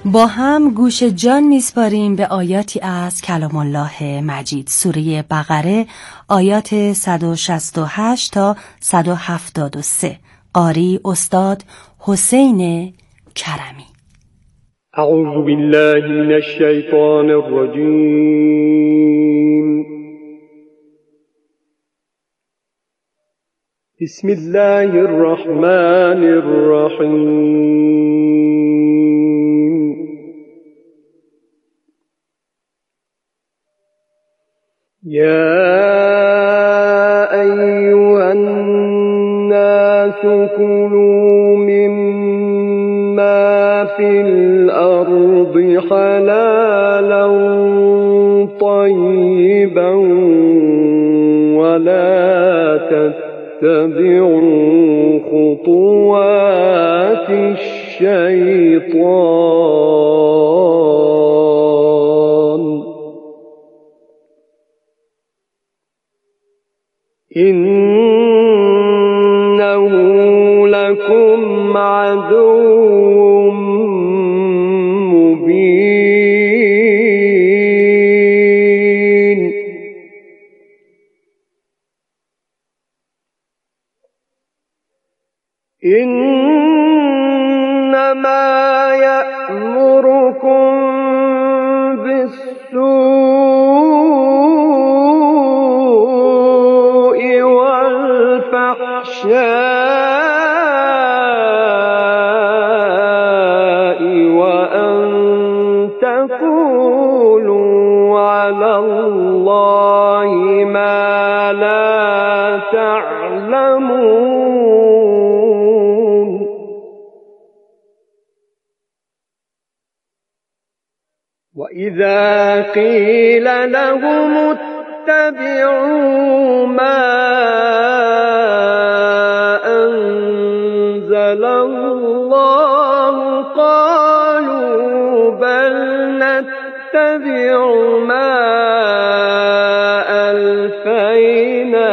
با هم گوش جان میسپاریم به آیاتی از کلام الله مجید، سوره بقره، آیات 168 تا 173. قاری استاد حسین کرمی. اعوذ بالله من الشیطان الرجیم. بسم الله الرحمن الرحیم. یا ایها الناس کلوا مما فی الارض حلالا طیبا ولا تتبعوا خطوات الشیطان إنه لكم عدو مبين. إنما يأمركم بالسوء والفحشاء وأن تقولوا على الله ما لا تعلمون. وإذا قيل لهم اتبعوا ما أنزل الله قالوا بل نتبع ما ألفينا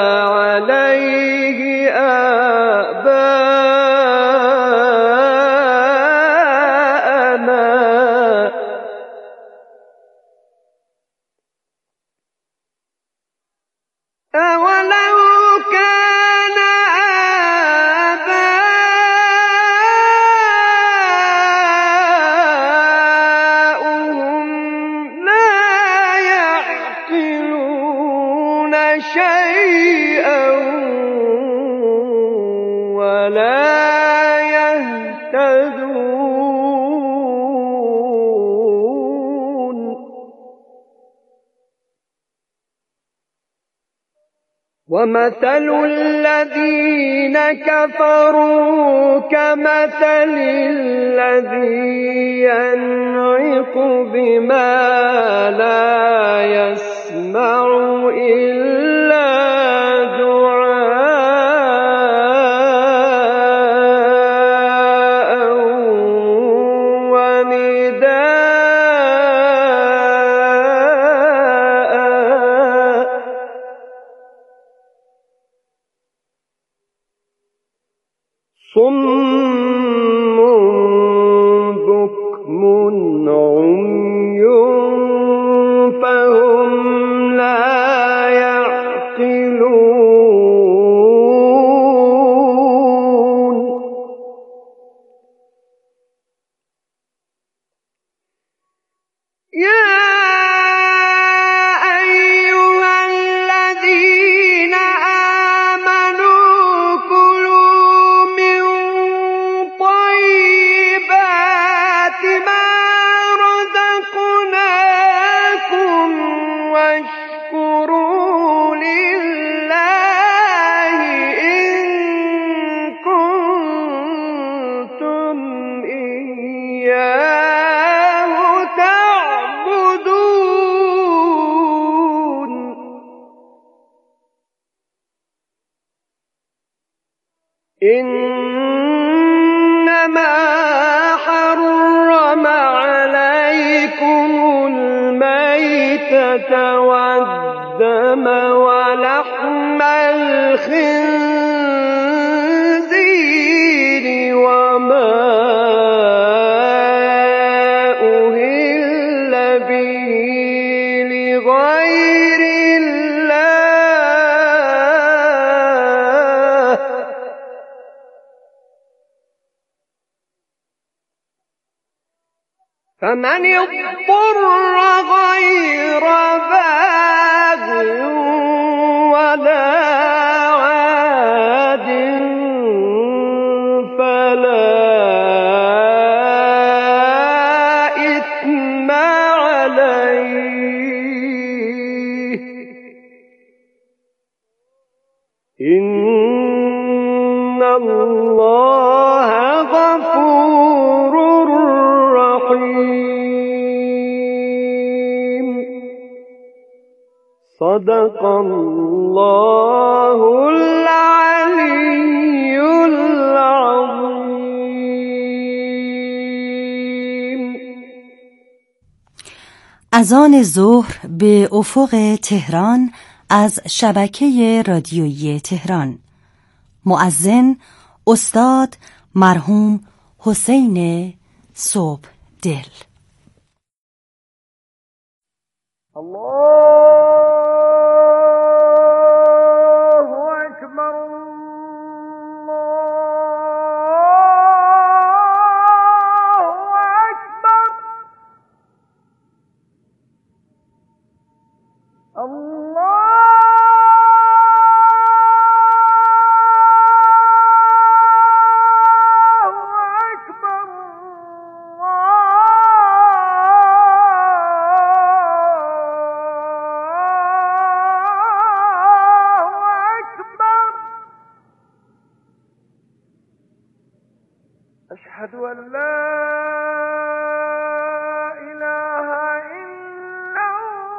عليه آباءنا أولو كان آباؤهم لا يعقلون شيئا ولا يهتدون. ومثل الذين كفروا كمثل الذي ينعق بما لا يسمع إلا دعاء ونداء صم بكم عمي فهم لا يعقلون. يا أيها الذين آمنوا كلوا من طيبات ما رزقناكم واشكروا لله إن كنتم إياه تعبدون. إنما حرم عليكم الميتة والدم ولحم الخنزير. الخنزير وما أهل به لغير الله به، وأن تقولوا على الله ما لا تعلمون. فمن اضطر غير باغ ولا عاد فلا إثم عليه إن الله غفور رحيم. صدق الله العلي العظيم. اذان ظهر به افق تهران از شبکه رادیویی تهران. مؤذن استاد مرحوم حسین صبحدل. الله أكبر الله أكبر الله أشهد أن لا إله إلا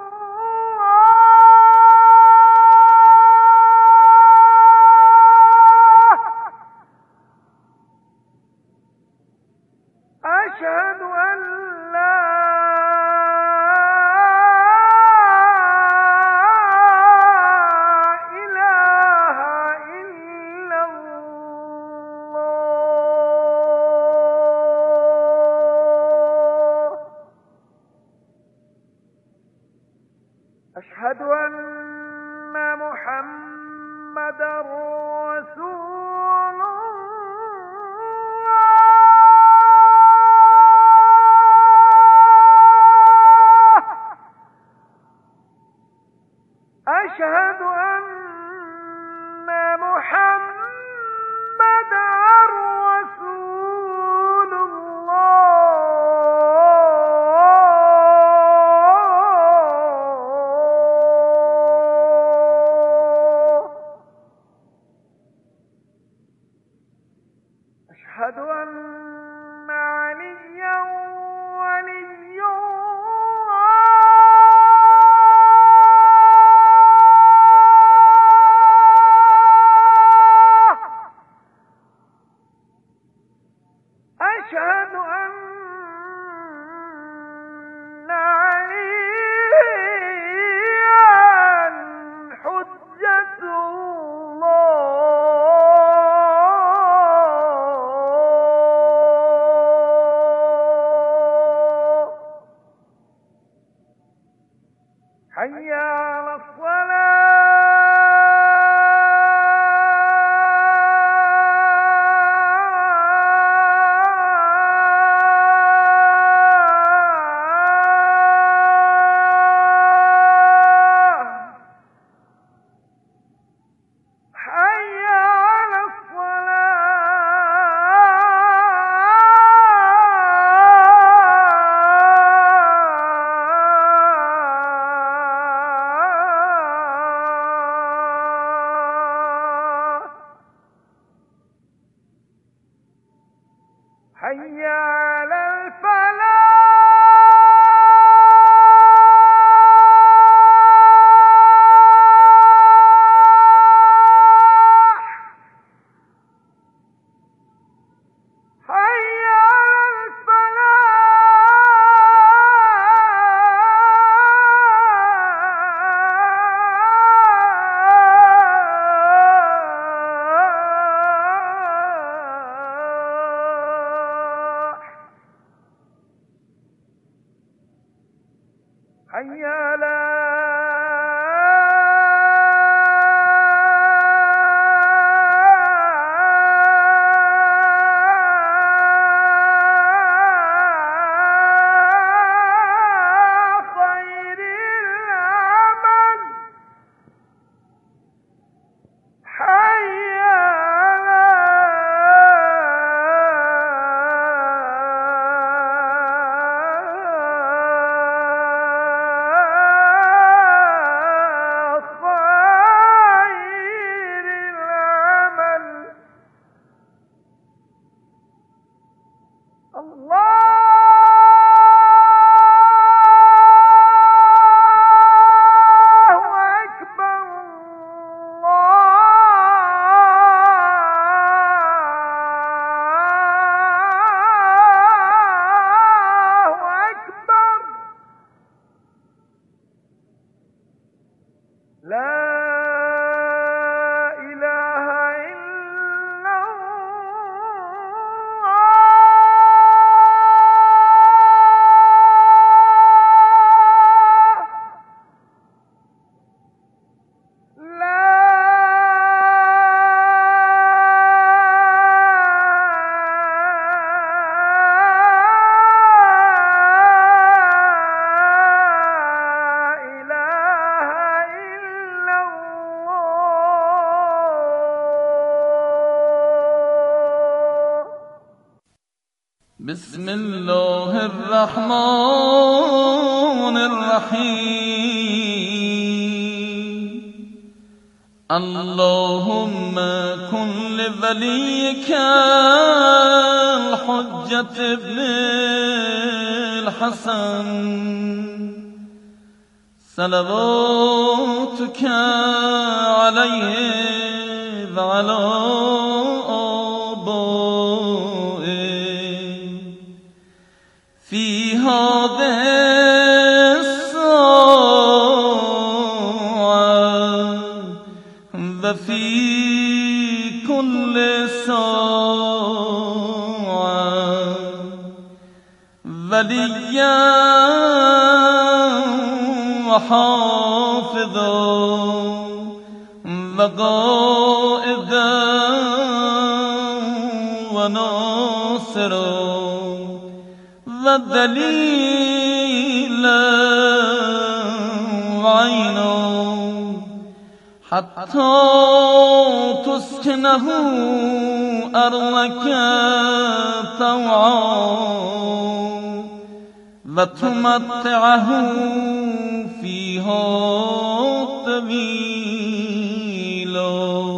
الله. أشهد أن لا أشهد أن محمدًا رسول الله. أشهد أن محمدًا رسول أشهد أن عليا ولي الله. أشهد أن عليا حجة الله. حي على الصلاة. حي على الصلاة. حي على الفلاح. حي على الفلاح. حي على بسم الله الرحمن الرحیم اللهم كن لوليك الحجة ابن الحسن صلواتك عليه وعلى في هذه الساعة وفي كل ساعة وليا وحافظا وقائدا وناصرا ودليلا وعينا حتى تسكنه أرضك طوعا وتمتعه فيها طويلا.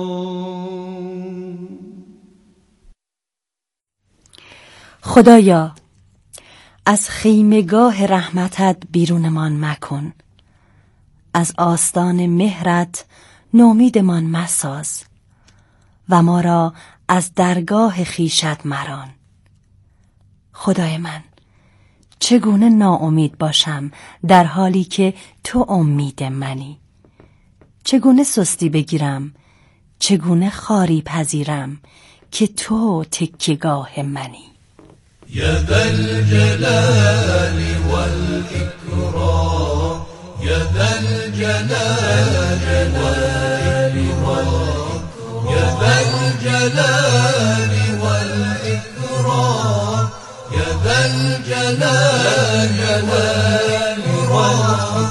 خدایا از خیمگاه رحمتت بیرونمان مکن، از آستان مهرت نومیدمان مساز و ما را از درگاه خویشت مران. خدای من، چگونه ناامید باشم در حالی که تو امید منی؟ چگونه سستی بگیرم، چگونه خواری پذیرم که تو تکیه‌گاه منی؟ يا ذا الجلال والإكرام يا ذا الجلال والإكرام يا ذا الجلال والإكرام يا ذا الجلال والإكرام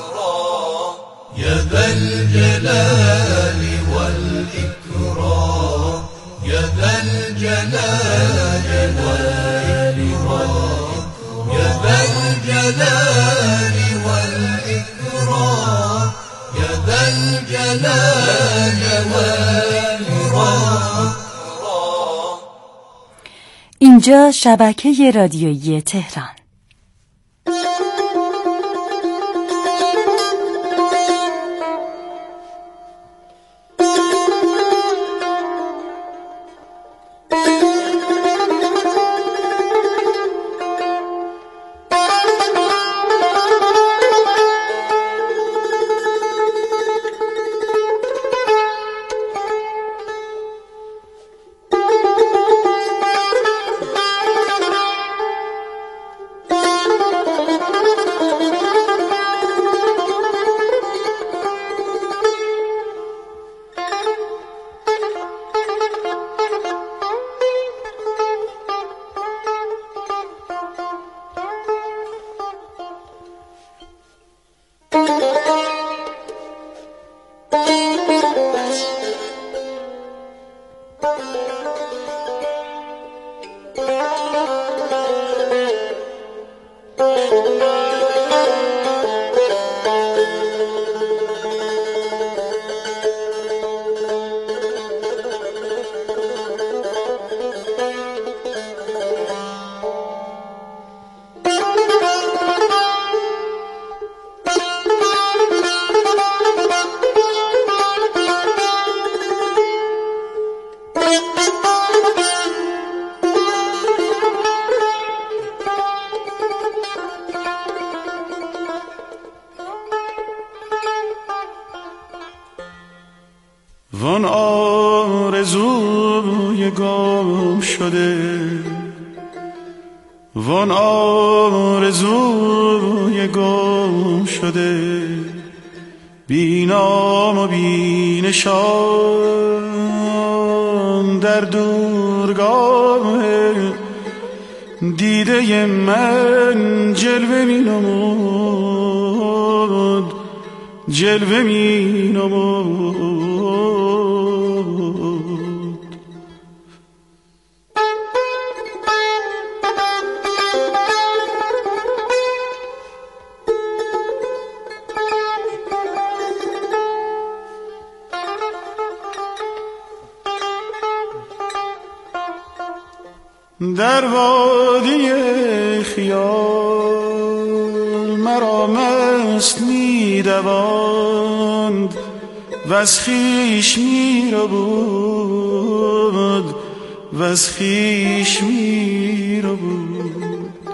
يا ذا الجلال والإكرام يا ذا الجلال يا ذا الجلال والإكرام يا ذا الجلال والإكرام. اینجا شبکه رادیویی تهران. وان آرزوی گم شده، وان آرزوی گم شده، بی نام و بی نشان در دورگاه دیده من جلوه می نمود، جلوه می نمود. در وادی خیال مرا مست می دواند و از خویش می ربود، و از خویش می ربود.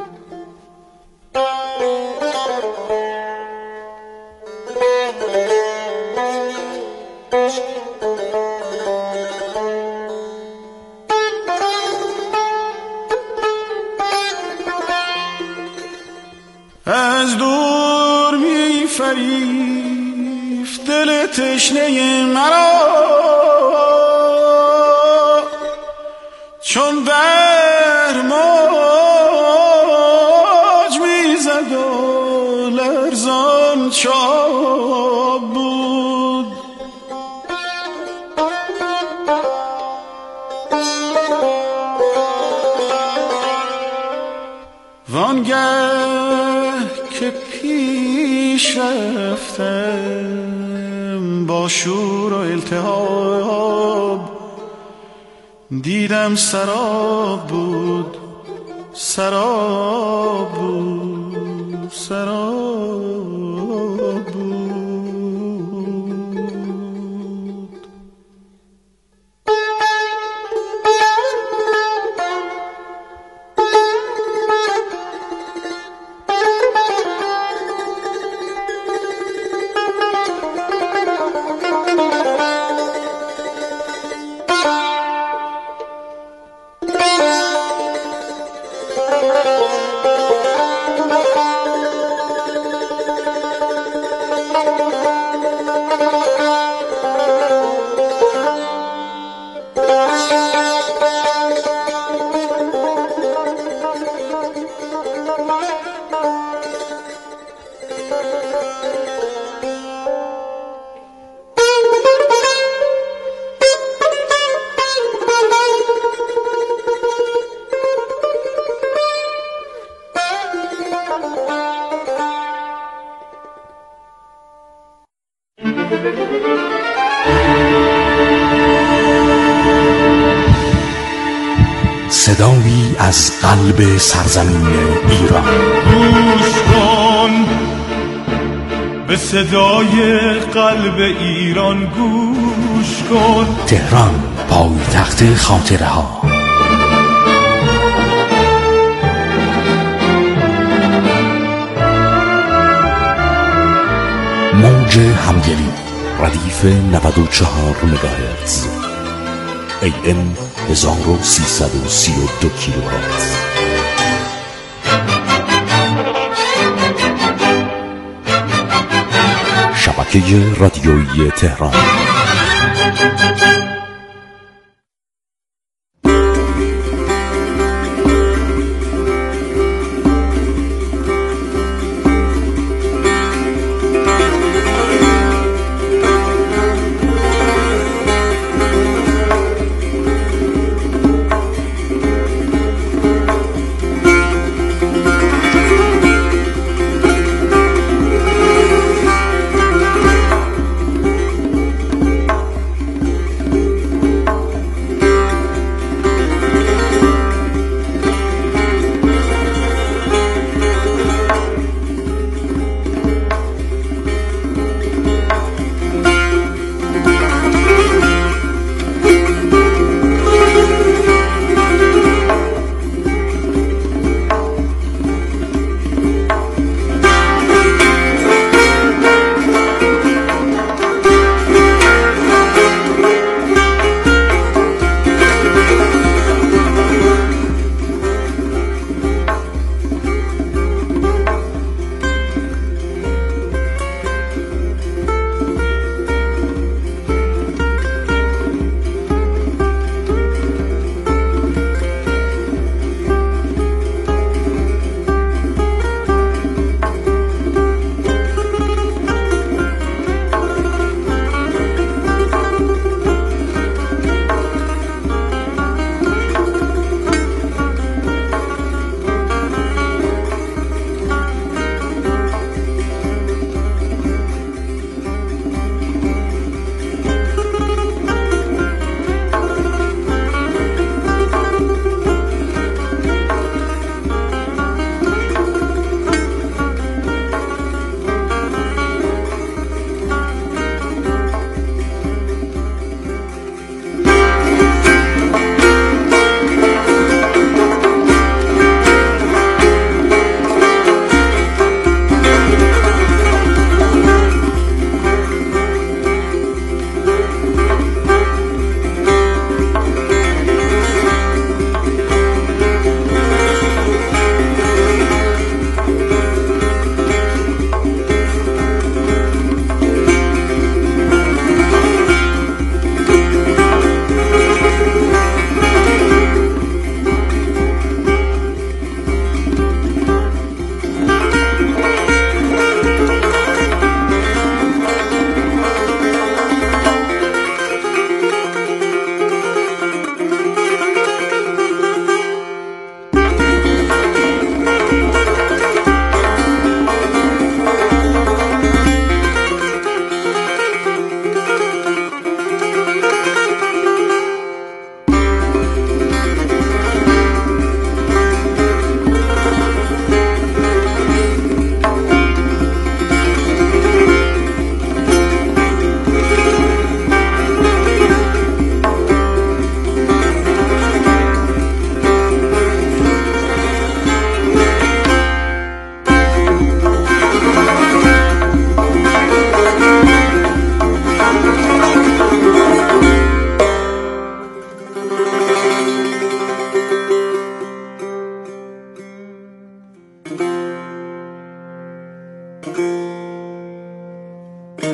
از دور می فریفت دل تشنه مرا، چون بحر موج می زد و لرزان چاب بود. وانگه که پیش رفتم با شور و التهاب، دیدم سراب بود، سراب بود، سراب بود. صدایی از قلب سرزمین ایران. گوش کن به صدای قلب ایران، گوش کن. تهران، پایتخت خاطره ها. موج همگلی، ردیف 94 مگاهرتز، AM 1332 کیلوهرتز. شبکه رادیویی تهران.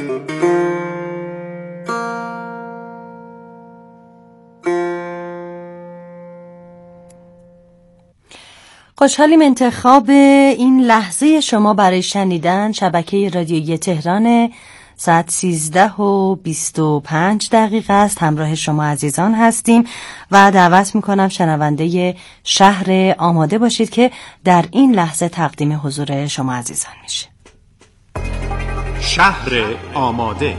خوشحالیم انتخاب این لحظه شما برای شنیدن شبکه رادیویی تهران. ساعت 13:25 است. همراه شما عزیزان هستیم و دعوت میکنم شنونده شهر آماده باشید که در این لحظه تقدیم حضور شما عزیزان میشه. شهر آماده.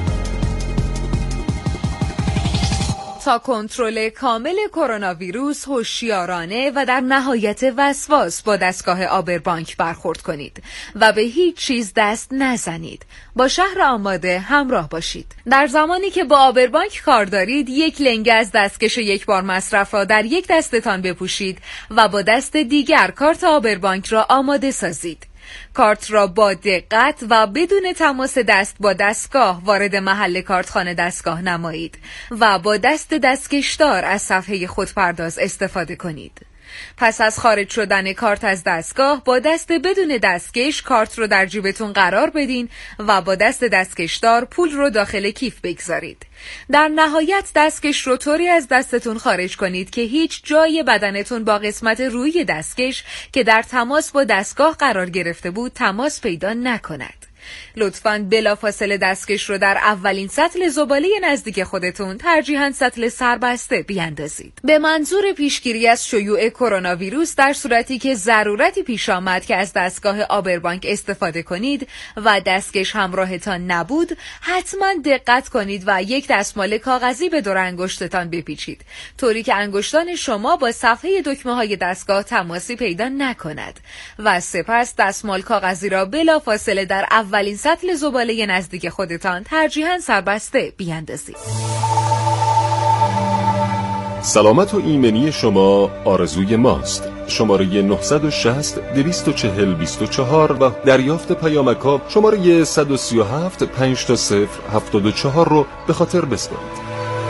تا کنترل کامل کرونا ویروس هوشیارانه و در نهایت وسواس با دستگاه آبربانک برخورد کنید و به هیچ چیز دست نزنید. با شهر آماده همراه باشید. در زمانی که با آبربانک کار دارید، یک لنگه از دستکش یک بار مصرف را در یک دستتان بپوشید و با دست دیگر کارت آبربانک را آماده سازید. کارت را با دقت و بدون تماس دست با دستگاه وارد محل کارتخانه دستگاه نمایید و با دست دستکشدار از صفحه خودپرداز استفاده کنید. پس از خارج شدن کارت از دستگاه با دست بدون دستکش کارت رو در جیبتون قرار بدین و با دست دستکشدار پول رو داخل کیف بگذارید. در نهایت دستکش رو طوری از دستتون خارج کنید که هیچ جای بدنتون با قسمت روی دستکش که در تماس با دستگاه قرار گرفته بود تماس پیدا نکند. لطفاً بلافاصله دستکش رو در اولین سطل زباله نزدیک خودتون، ترجیحاً سطل سربسته، بیاندازید. به منظور پیشگیری از شیوع کرونا ویروس در صورتی که ضرورتی پیش آمد که از دستگاه آبربانک استفاده کنید و دستکش همراهتان نبود، حتماً دقت کنید و یک دستمال کاغذی به دور انگشتتان بپیچید، طوری که انگشتان شما با صفحه دکمه‌های دستگاه تماسی پیدا نکند و سپس دستمال کاغذی را بلافاصله در اولین سطل زباله نزدیک خودتان، ترجیحاً سربسته، بیاندازید. سلامت و ایمنی شما آرزوی ماست. شماره 960 240 24 و دریافت پیامک‌ها شماره 137 5 74 رو به خاطر بسپارید.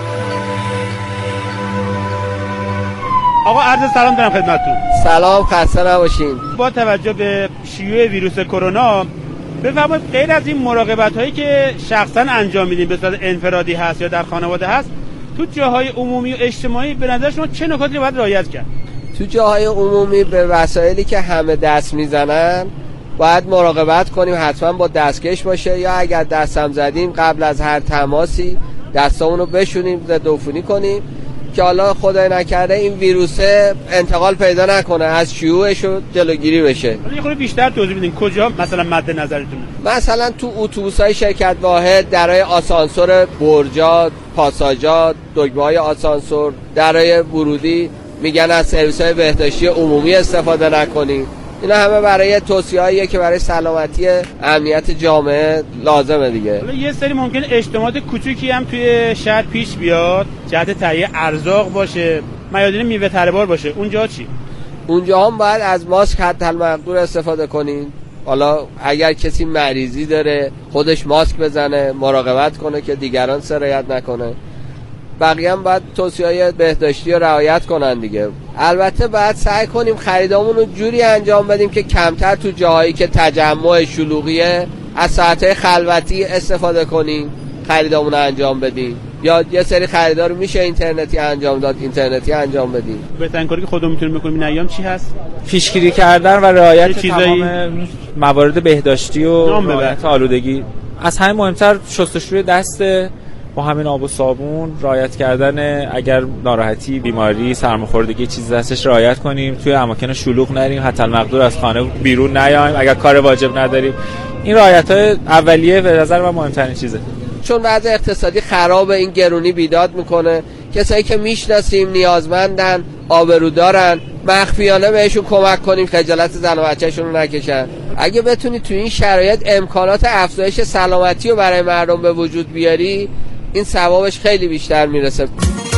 آقا عرض سلام دارم خدمتتون. سلام، خسته نباشین. با توجه به شیوع ویروس کرونا بفرمایید غیر از این مراقبت‌هایی که شخصا انجام میدین به صورت انفرادی هست یا در خانواده هست، تو جاهای عمومی و اجتماعی به نظر شما چه نکاتی رو باید رعایت کرد؟ تو جاهای عمومی به وسایلی که همه دست میزنن باید مراقبت کنیم، حتما با دستکش باشه، یا اگر دستم زدیم قبل از هر تماسی دستامون رو بشونیم، ضدعفونی کنیم که حالا خدای نکرده این ویروس انتقال پیدا نکنه، از شیوعش رو جلوگیری بشه. حالا یه خورده بیشتر توضیح بدین کجا مثلا مد نظرتونه؟ مثلا تو اتوبوس‌های شرکت واحد، درای آسانسور برجات، پاساژات، دکمه‌های آسانسور، درای ورودی میگن از سرویس‌های بهداشتی عمومی استفاده نکنید. اینا همه برای توصیه‌ایه که برای سلامتی امنیت جامعه لازمه دیگه. حالا یه سری ممکن اجتماعات کوچیکی هم توی شهر پیش بیاد، جهت تهیه ارزاق باشه، میادین میوه تره‌بار باشه، اونجا چی؟ اونجا هم باید از ماسک حداقل استفاده کنین. حالا اگر کسی مریضی داره خودش ماسک بزنه، مراقبت کنه که دیگران سرایت نکنه. بقیه هم باید توصیه‌های بهداشتی رو رعایت کنن دیگه. البته باید سعی کنیم خریدامون رو جوری انجام بدیم که کمتر تو جاهایی که تجمع شلوغیه از ساعت‌های خلوتی استفاده کنیم، خریدامون رو انجام بدیم. یا یه سری خریدا رو میشه اینترنتی انجام داد، اینترنتی انجام بدیم. بهترین کاری که خودمون میتونیم بکنیم این ایام چی هست؟ پیشگیری کردن و رعایت تمام موارد بهداشتی و رعایت آلودگی. از همه مهمتر شستشوی دست با همین آب و صابون، رعایت کردن اگر ناراحتی، بیماری، سرماخوردگی چیز دستش رعایت کنیم، توی اماکن شلوغ نریم، حتی المقدور از خانه بیرون نیایم اگر کار واجب نداریم. این رعایت‌های اولیه به نظر من مهمترین چیزه. چون وضع اقتصادی خراب، این گرونی بیداد میکنه. کسایی که میشناسیم نیازمندن، آبرودارن، مخفیانه بهشون کمک کنیم خجالت زن و بچه‌شون رو نکشن. اگه بتونی تو این شرایط امکانات افزایش سلامتی رو برای مردم به وجود بیاری، این ثوابش خیلی بیشتر میرسه.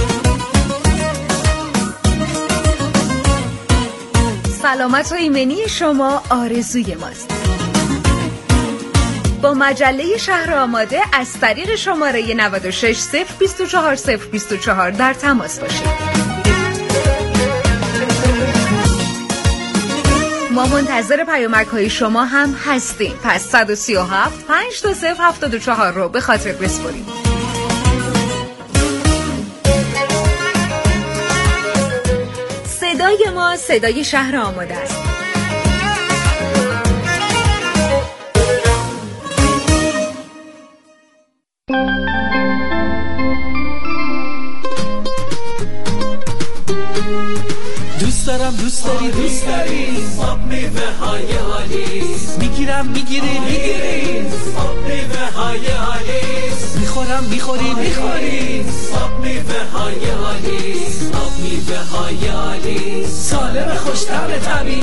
سلامت و ایمنی شما آرزوی ماست. با مجله شهر آماده از طریق شماره 96 024 024 در تماس باشید. ما منتظر پیامک های شما هم هستیم. پس 137 520 رو به خاطر بسپارید. صدای ما صدای شهر آماده است. دوست داری آب میوه های آلیس میگیری آب میوه های آلیس میخوری آب میوه های آلیس آب میوه های آلیس سالم خوش‌طعم طبیعی